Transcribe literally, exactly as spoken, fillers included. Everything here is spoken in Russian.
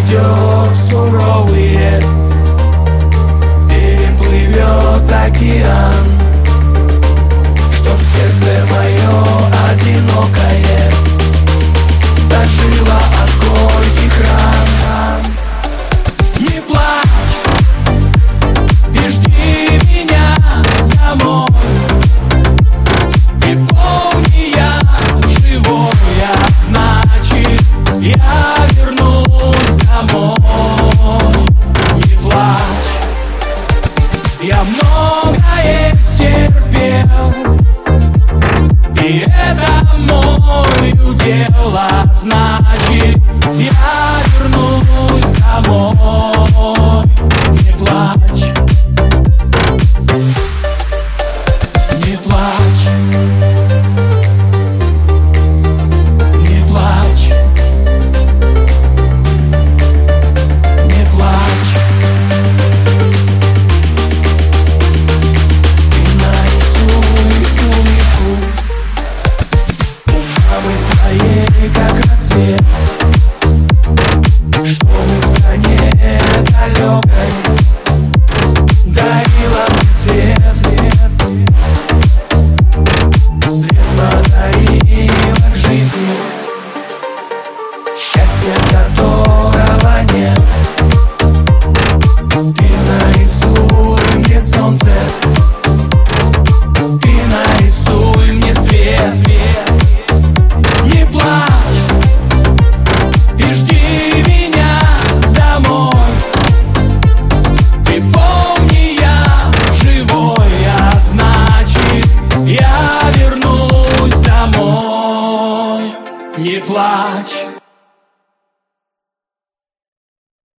пройдет суровые, переплывет океан, чтоб сердце мое одинокое зажило от горьких ран. Не плачь и жди меня домой, и помни, я живой, а значит, я вернусь домой. Не плачь, я многое стерпел, и это мой удел, а значит,